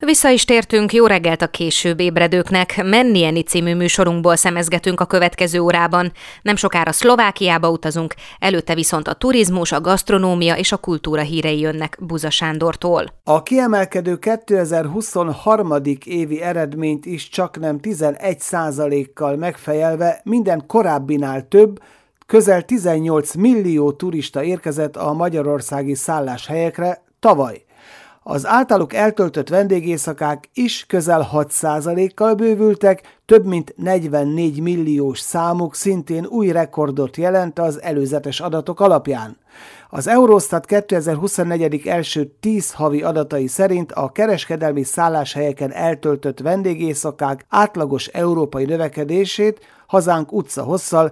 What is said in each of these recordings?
Vissza is tértünk, jó reggelt a később ébredőknek. Menni Enni című műsorunkból szemezgetünk a következő órában. Nem sokára Szlovákiába utazunk, előtte viszont a turizmus, a gasztronómia és a kultúra hírei jönnek Buza Sándortól. A kiemelkedő 2023. évi eredményt is csaknem 11%-kal megfejelve minden korábbinál több, közel 18 millió turista érkezett a magyarországi szálláshelyekre tavaly. Az általuk eltöltött vendégészakák is közel 6%-kal bővültek, több mint 44 milliós számuk szintén új rekordot jelent az előzetes adatok alapján. Az Eurostat 2024. első 10 havi adatai szerint a kereskedelmi szálláshelyeken eltöltött vendégészakák átlagos európai növekedését hazánk utcahosszal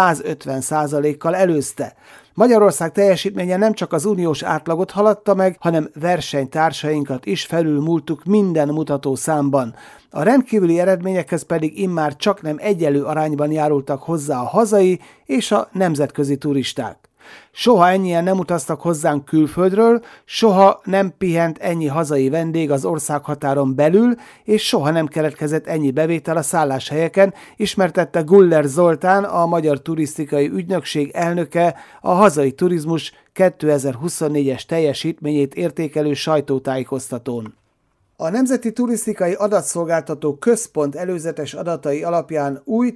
150%-kal előzte. Magyarország teljesítménye nem csak az uniós átlagot haladta meg, hanem versenytársainkat is felülmúltuk minden mutató számban. A rendkívüli eredményekhez pedig immár csaknem egyenlő arányban járultak hozzá a hazai és a nemzetközi turisták. Soha ennyien nem utaztak hozzánk külföldről, soha nem pihent ennyi hazai vendég az országhatáron belül, és soha nem keletkezett ennyi bevétel a szálláshelyeken, ismertette Guller Zoltán, a Magyar Turisztikai Ügynökség elnöke a hazai turizmus 2024-es teljesítményét értékelő sajtótájékoztatón. A Nemzeti Turisztikai Adatszolgáltató Központ előzetes adatai alapján új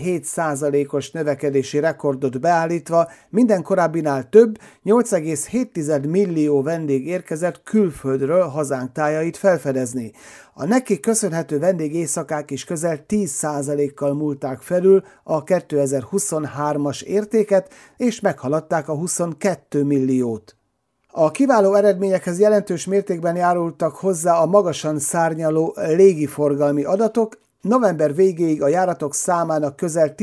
17%-os növekedési rekordot beállítva minden korábbinál több, 8,7 millió vendég érkezett külföldről hazánk tájait felfedezni. A neki köszönhető vendégészakák is közel 10%-kal múlták felül a 2023-as értéket, és meghaladták a 22 milliót. A kiváló eredményekhez jelentős mértékben járultak hozzá a magasan szárnyaló légiforgalmi adatok. November végéig a járatok számának közel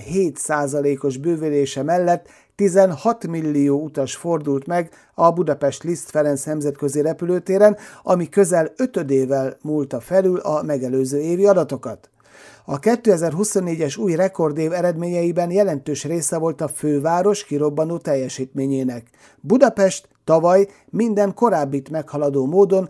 17%-os bővülése mellett 16 millió utas fordult meg a Budapest Liszt Ferenc nemzetközi repülőtéren, ami közel ötödével múlta felül a megelőző évi adatokat. A 2024-es új rekordév eredményeiben jelentős része volt a főváros kirobbanó teljesítményének. Budapest tavaly minden korábbit meghaladó módon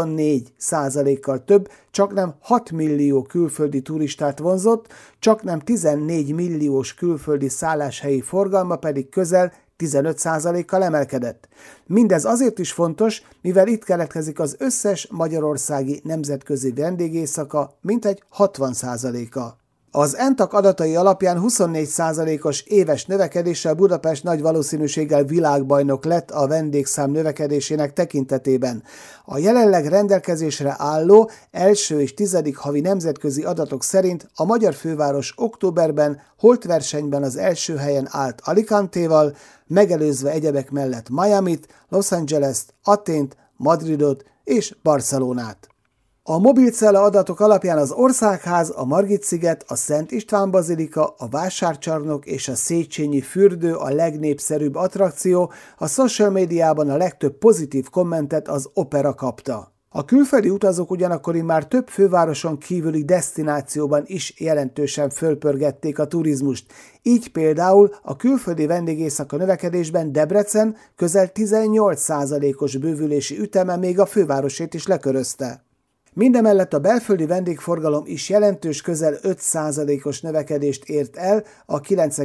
24%-kal több, csaknem 6 millió külföldi turistát vonzott, csaknem 14 milliós külföldi szálláshelyi forgalma pedig közel 15%-kal emelkedett. Mindez azért is fontos, mivel itt keletkezik az összes magyarországi nemzetközi vendégészaka mintegy 60%-a. Az ENTAK adatai alapján 24%-os éves növekedéssel Budapest nagy valószínűséggel világbajnok lett a vendégszám növekedésének tekintetében. A jelenleg rendelkezésre álló első és 10. havi nemzetközi adatok szerint a magyar főváros októberben holtversenyben az első helyen állt Alicantéval, megelőzve egyebek mellett Miamit, Los Angeles-t, Athént, Madridot és Barcelonát. A mobilcella adatok alapján az Országház, a Margit-sziget, a Szent István bazilika, a Vásárcsarnok és a Széchenyi fürdő a legnépszerűbb attrakció, a social médiában a legtöbb pozitív kommentet az Opera kapta. A külföldi utazók ugyanakkor immár több fővároson kívüli desztinációban is jelentősen fölpörgették a turizmust. Így például a külföldi vendégészaka növekedésben Debrecen közel 18%-os bővülési üteme még a fővárosét is lekörözte. Mindemellett a belföldi vendégforgalom is jelentős, közel 5%-os növekedést ért el, a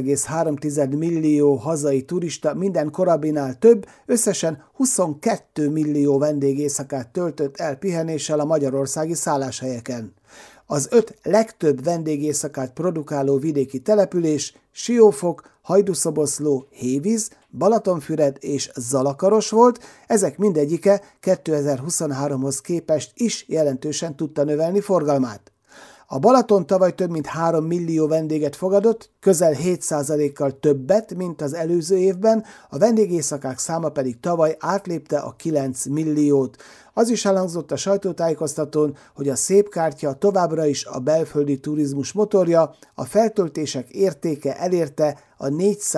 9,3 millió hazai turista minden korábbinál több, összesen 22 millió vendégészakát töltött el pihenéssel a magyarországi szálláshelyeken. Az 5 legtöbb vendégészakát produkáló vidéki település Siófok, Hajdúszoboszló, Hévíz, Balatonfüred és Zalakaros volt, ezek mindegyike 2023-hoz képest is jelentősen tudta növelni forgalmát. A Balaton tavaly több mint 3 millió vendéget fogadott, közel 7%-kal többet, mint az előző évben, a vendégészakák száma pedig tavaly átlépte a 9 milliót. Az is elhangzott a sajtótájékoztatón, hogy a Szépkártya továbbra is a belföldi turizmus motorja, a feltöltések értéke elérte a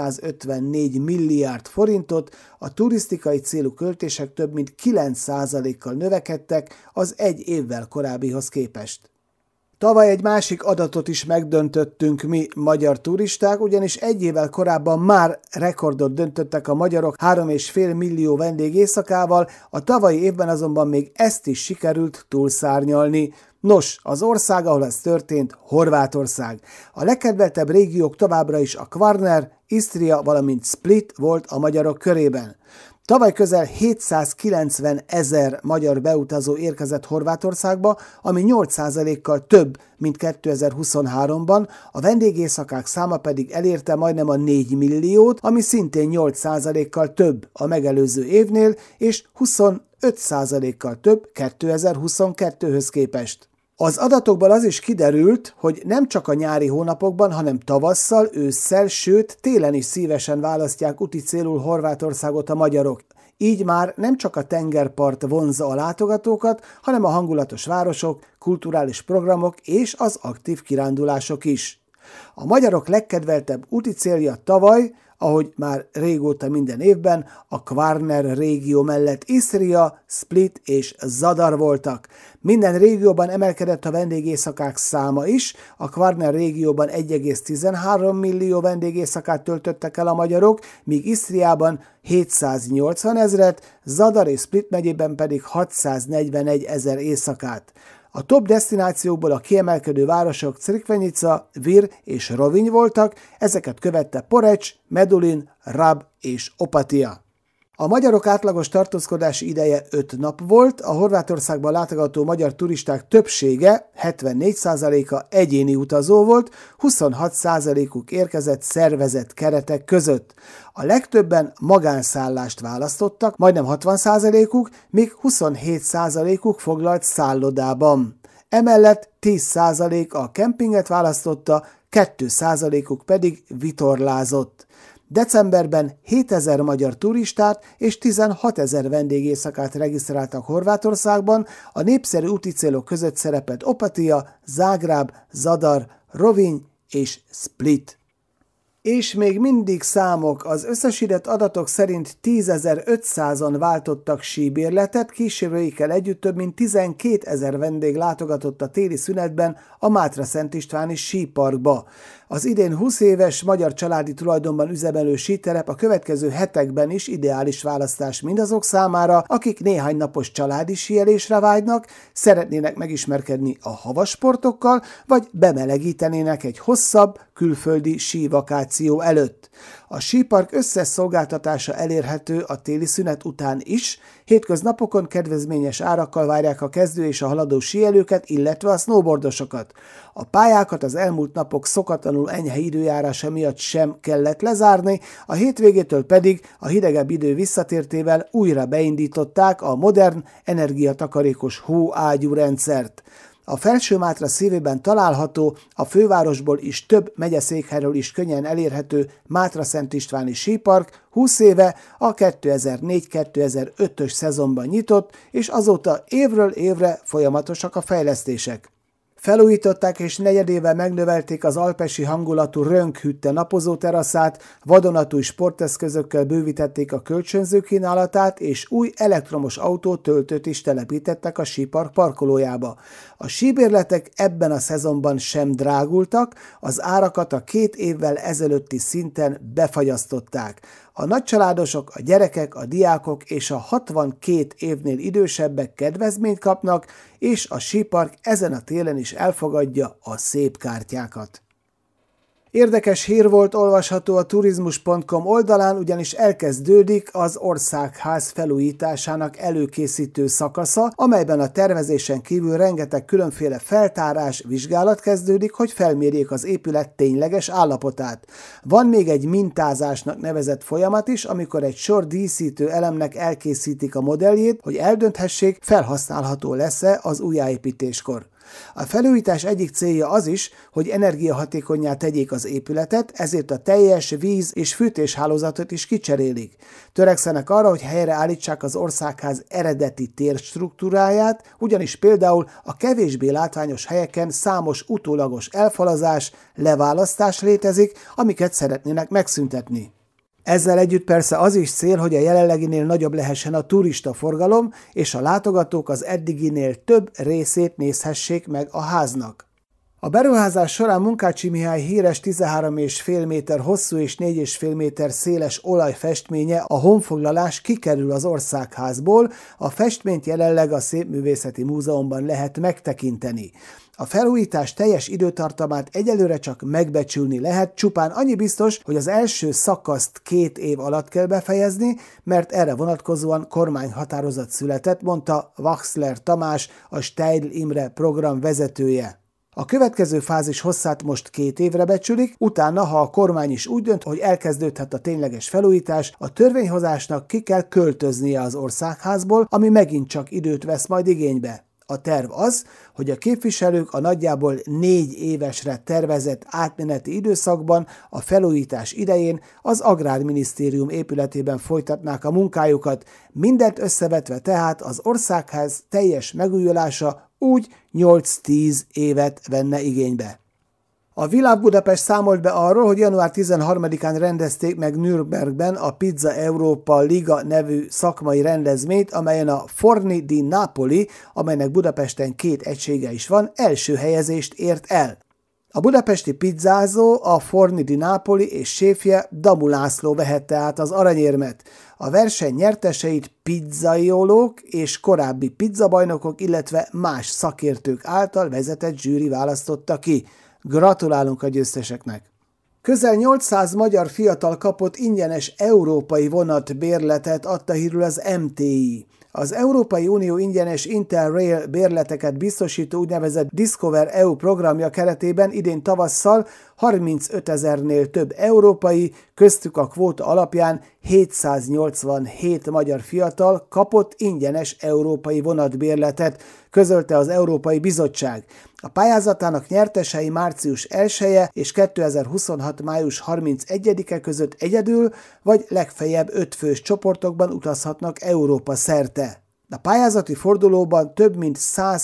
454 milliárd forintot, a turisztikai célú költések több mint 9%-kal növekedtek az egy évvel korábbihoz képest. Tavaly egy másik adatot is megdöntöttünk mi magyar turisták, ugyanis egy évvel korábban már rekordot döntöttek a magyarok 3,5 millió vendég éjszakával, a tavalyi évben azonban még ezt is sikerült túlszárnyalni. Nos, az ország, ahol ez történt, Horvátország. A legkedveltebb régiók továbbra is a Kvarner, Isztria, valamint Split volt a magyarok körében. Tavaly közel 790 000 magyar beutazó érkezett Horvátországba, ami 8%-kal több, mint 2023-ban, a vendégészakák száma pedig elérte majdnem a 4 milliót, ami szintén 8%-kal több a megelőző évnél, és 25%-kal több 2022-höz képest. Az adatokból az is kiderült, hogy nem csak a nyári hónapokban, hanem tavasszal, ősszel, sőt télen is szívesen választják úti célul Horvátországot a magyarok. Így már nem csak a tengerpart vonzza a látogatókat, hanem a hangulatos városok, kulturális programok és az aktív kirándulások is. A magyarok legkedveltebb úti célja tavaly, ahogy már régóta minden évben, a Kvarner régió mellett Isztria, Split és Zadar voltak. Minden régióban emelkedett a vendégészakák száma is, a Kvarner régióban 1,13 millió vendégészakát töltöttek el a magyarok, míg Isztriában 780 000, Zadar és Split megyében pedig 641 000 éjszakát. A top desztinációkból a kiemelkedő városok Crikvenica, Vir és Rovinj voltak, ezeket követte Poreč, Medulin, Rab és Opatija. A magyarok átlagos tartózkodási ideje 5 nap volt, a Horvátországban látogató magyar turisták többsége, 74%-a egyéni utazó volt, 26%-uk érkezett szervezett keretek között. A legtöbben magánszállást választottak, majdnem 60%-uk, míg 27%-uk foglalt szállodában. Emellett 10% a kempinget választotta, 2%-uk pedig vitorlázott. Decemberben 7000 magyar turistát és 16 000 vendégészakát regisztráltak Horvátországban, a népszerű úti célok között szerepelt Opatija, Zágráb, Zadar, Rovinj és Split. És még mindig számok, az összesített adatok szerint 10.500-an váltottak síbérletet, kísérőikkel együtt több mint 12 000 vendég látogatott a téli szünetben a Mátra Szent Istváni síparkba. Az idén 20 éves magyar családi tulajdonban üzemelő síterep a következő hetekben is ideális választás mindazok számára, akik néhány napos családi síelésre vágynak, szeretnének megismerkedni a havasportokkal, vagy bemelegítenének egy hosszabb külföldi sívakáció előtt. A sípark összes szolgáltatása elérhető a téli szünet után is, hétköznapokon kedvezményes árakkal várják a kezdő és a haladó síelőket, illetve a snowboardosokat. A pályákat az elmúlt napok szokatlanul enyhe időjárása miatt sem kellett lezárni, a hétvégétől pedig a hidegebb idő visszatértével újra beindították a modern, energiatakarékos hóágyú rendszert. A Felső-Mátra szívében található, a fővárosból is több megyeszékhelyről is könnyen elérhető Mátra Szent Istváni sípark 20 éve a 2004-2005-ös szezonban nyitott, és azóta évről évre folyamatosak a fejlesztések. Felújították és negyedével megnövelték az alpesi hangulatú Rönkhütte napozóteraszát, vadonatúj sporteszközökkel bővítették a kölcsönző kínálatát, és új elektromos autótöltőt is telepítettek a sípark parkolójába. A síbérletek ebben a szezonban sem drágultak, az árakat a 2 évvel ezelőtti szinten befagyasztották. A nagycsaládosok, a gyerekek, a diákok és a 62 évnél idősebbek kedvezményt kapnak, és a sípark ezen a télen is elfogadja a szép kártyákat. Érdekes hír volt olvasható a turizmus.com oldalán, ugyanis elkezdődik az országház felújításának előkészítő szakasza, amelyben a tervezésen kívül rengeteg különféle feltárás, vizsgálat kezdődik, hogy felmérjék az épület tényleges állapotát. Van még egy mintázásnak nevezett folyamat is, amikor egy sor díszítő elemnek elkészítik a modelljét, hogy eldönthessék, felhasználható lesz-e az újjáépítéskor. A felújítás egyik célja az is, hogy energiahatékonnyá tegyék az épületet, ezért a teljes víz- és fűtéshálózatot is kicserélik. Törekszenek arra, hogy helyreállítsák az országház eredeti térstruktúráját, ugyanis például a kevésbé látványos helyeken számos utólagos elfalazás, leválasztás létezik, amiket szeretnének megszüntetni. Ezzel együtt persze az is cél, hogy a jelenleginél nagyobb lehessen a turistaforgalom, és a látogatók az eddiginél több részét nézhessék meg a háznak. A beruházás során Munkácsy Mihály híres 13,5 méter hosszú és 4,5 méter széles olajfestménye, a honfoglalás kikerül az Országházból, a festményt jelenleg a Szépművészeti Múzeumban lehet megtekinteni. A felújítás teljes időtartamát egyelőre csak megbecsülni lehet, csupán annyi biztos, hogy az első szakaszt 2 év alatt kell befejezni, mert erre vonatkozóan kormányhatározat született, mondta Wachsler Tamás, a Steidl Imre program vezetője. A következő fázis hosszát most 2 évre becsülik, utána, ha a kormány is úgy dönt, hogy elkezdődhet a tényleges felújítás, a törvényhozásnak ki kell költöznie az Országházból, ami megint csak időt vesz majd igénybe. A terv az, hogy a képviselők a nagyjából 4 évesre tervezett átmeneti időszakban a felújítás idején az Agrárminisztérium épületében folytatnák a munkájukat, mindent összevetve tehát az Országház teljes megújulása úgy 8-10 évet venne igénybe. A Világ Budapest számolt be arról, hogy január 13-án rendezték meg Nürnbergben a Pizza Europa Liga nevű szakmai rendezvényt, amelyen a Forni di Napoli, amelynek Budapesten 2 egysége is van, első helyezést ért el. A budapesti pizzázó, a Forni di Napoli és séfje Damu László vehette át az aranyérmet. A verseny nyerteseit pizzaiolók és korábbi pizzabajnokok, illetve más szakértők által vezetett zsűri választotta ki. Gratulálunk a győzteseknek! Közel 800 magyar fiatal kapott ingyenes európai vonatbérletet, adta hírül az MTI. Az Európai Unió ingyenes Interrail bérleteket biztosító úgynevezett Discover EU programja keretében idén tavasszal 35 000-nél több európai, köztük a kvóta alapján 787 magyar fiatal kapott ingyenes európai vonatbérletet, közölte az Európai Bizottság. A pályázatának nyertesei március 1-e és 2026. május 31-e között egyedül vagy legfeljebb 5 fős csoportokban utazhatnak Európa szerte. A pályázati fordulóban több mint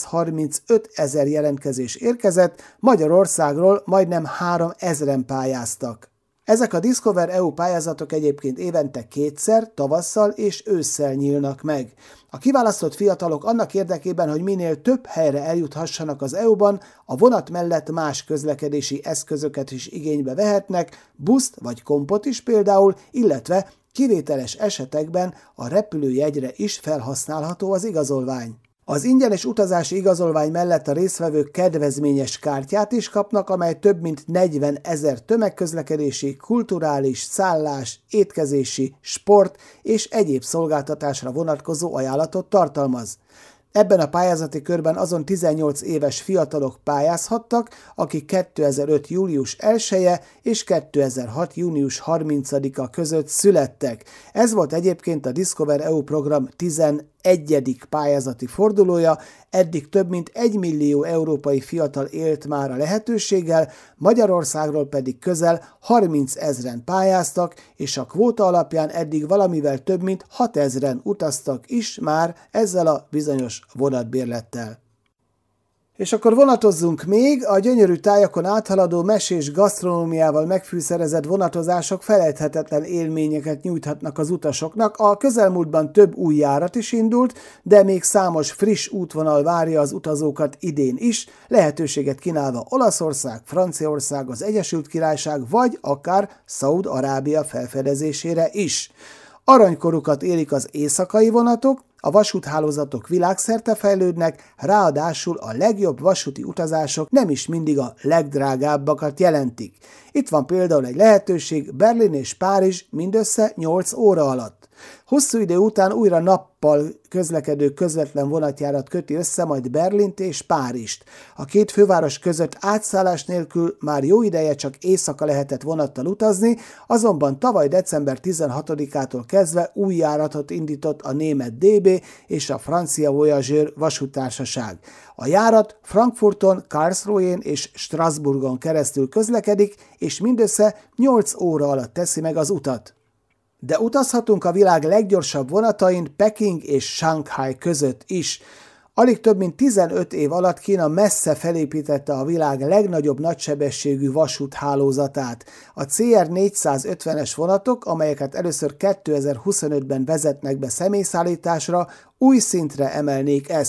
135 000 jelentkezés érkezett, Magyarországról majdnem 3 000-en pályáztak. Ezek a Discover EU pályázatok egyébként évente 2-szer, tavasszal és ősszel nyílnak meg. A kiválasztott fiatalok annak érdekében, hogy minél több helyre eljuthassanak az EU-ban, a vonat mellett más közlekedési eszközöket is igénybe vehetnek, buszt vagy kompot is például, illetve kivételes esetekben a repülőjegyre is felhasználható az igazolvány. Az ingyenes utazási igazolvány mellett a résztvevők kedvezményes kártyát is kapnak, amely több mint 40 000 tömegközlekedési, kulturális, szállás, étkezési, sport és egyéb szolgáltatásra vonatkozó ajánlatot tartalmaz. Ebben a pályázati körben azon 18 éves fiatalok pályázhattak, akik 2005. július 1-e és 2006. június 30-a között születtek. Ez volt egyébként a Discover EU program 11. pályázati fordulója, eddig több mint 1 millió európai fiatal élt már a lehetőséggel, Magyarországról pedig közel 30 000-en pályáztak, és a kvóta alapján eddig valamivel több mint 6 000-en utaztak is már ezzel a bizonyos vonatbérlettel. És akkor vonatozzunk még, a gyönyörű tájakon áthaladó mesés gasztronómiával megfűszerezett vonatozások felejthetetlen élményeket nyújthatnak az utasoknak. A közelmúltban több új járat is indult, de még számos friss útvonal várja az utazókat idén is, lehetőséget kínálva Olaszország, Franciaország, az Egyesült Királyság vagy akár Szaúd-Arábia felfedezésére is. Aranykorukat élik az éjszakai vonatok, a vasúthálózatok világszerte fejlődnek, ráadásul a legjobb vasúti utazások nem is mindig a legdrágábbakat jelentik. Itt van például egy lehetőség, Berlin és Párizs mindössze 8 óra alatt. Hosszú idő után újra nappal közlekedő közvetlen vonatjárat köti össze majd Berlint és Párizst. A két főváros között átszállás nélkül már jó ideje csak éjszaka lehetett vonattal utazni, azonban tavaly december 16-ától kezdve új járatot indított a német DB és a francia Voyageur vasúttársaság. A járat Frankfurton, Karlsruhén és Strasbourgon keresztül közlekedik, és mindössze 8 óra alatt teszi meg az utat. De utazhatunk a világ leggyorsabb vonatain Peking és Shanghai között is. Alig több mint 15 év alatt Kína messze felépítette a világ legnagyobb nagysebességű vasúthálózatát. A CR 450-es vonatok, amelyeket először 2025-ben vezetnek be személyszállításra, új szintre emelnék ezt.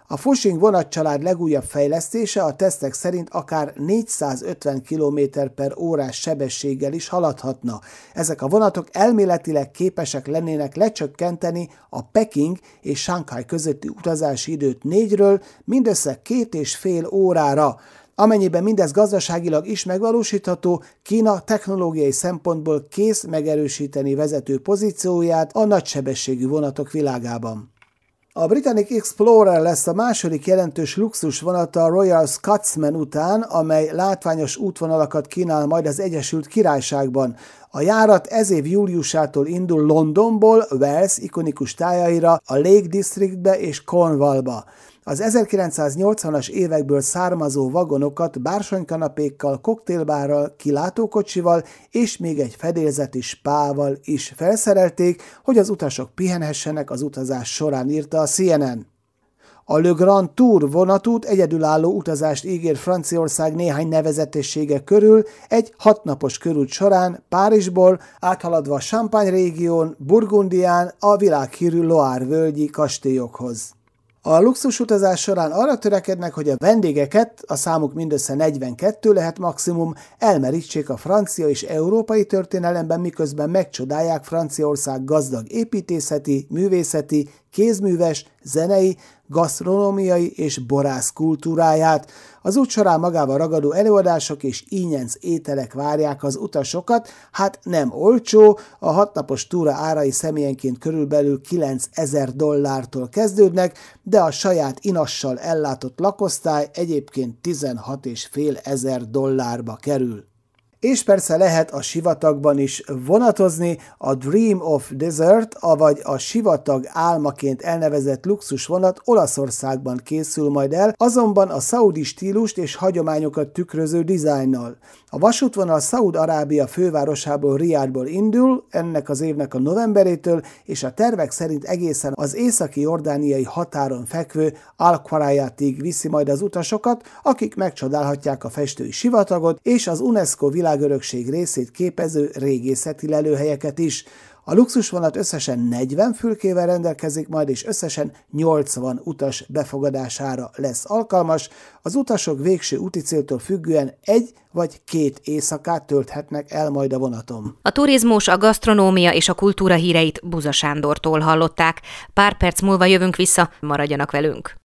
A Fuchsing vonatcsalád legújabb fejlesztése a tesztek szerint akár 450 km/h sebességgel is haladhatna. Ezek a vonatok elméletileg képesek lennének lecsökkenteni a Peking és Shanghai közötti utazási időt 4-ről mindössze 2,5 órára. Amennyiben mindez gazdaságilag is megvalósítható, Kína technológiai szempontból kész megerősíteni vezető pozícióját a nagysebességű vonatok világában. A Britannic Explorer lesz a második jelentős luxusvonata a Royal Scotsman után, amely látványos útvonalakat kínál majd az Egyesült Királyságban. A járat ez év júliusától indul Londonból Wales ikonikus tájaira, a Lake Districtbe és Cornwallba. Az 1980-as évekből származó vagonokat bársonykanapékkal, koktélbárral, kilátókocsival és még egy fedélzeti spával is felszerelték, hogy az utasok pihenhessenek az utazás során, írta a CNN. A Le Grand Tour vonatút egyedülálló utazást ígér Franciaország néhány nevezetessége körül egy 6 napos körút során Párizsból áthaladva Champagne régión, Burgundián a világhírű Loire-völgyi kastélyokhoz. A luxusutazás során arra törekednek, hogy a vendégeket, a számuk mindössze 42 lehet maximum, elmerítsék a francia és európai történelemben, miközben megcsodálják Franciaország gazdag építészeti, művészeti, kézműves, zenei, gasztronómiai és borász kultúráját. Az út során magával ragadó előadások és ínyenc ételek várják az utasokat, hát nem olcsó, a 6 napos túra árai személyenként körülbelül $9,000 kezdődnek, de a saját inassal ellátott lakosztály egyébként $16,500 kerül. És persze lehet a sivatagban is vonatozni, a Dream of Desert, avagy a sivatag álmaként elnevezett luxusvonat Olaszországban készül majd el, azonban a szaudi stílust és hagyományokat tükröző dizájnnal. A vasútvonal Szaúd-Arábia fővárosából, Riadból indul, ennek az évnek a novemberétől, és a tervek szerint egészen az északi jordániai határon fekvő Al-Qurayatig viszi majd az utasokat, akik megcsodálhatják a festői sivatagot és az UNESCO világörökség részét képező régészeti lelőhelyeket is. A luxusvonat összesen 40 fülkével rendelkezik majd, és összesen 80 utas befogadására lesz alkalmas. Az utasok végső úticéltól függően 1 vagy 2 éjszakát tölthetnek el majd a vonaton. A turizmus, a gasztronómia és a kultúra híreit Buza Sándortól hallották. Pár perc múlva jövünk vissza, maradjanak velünk!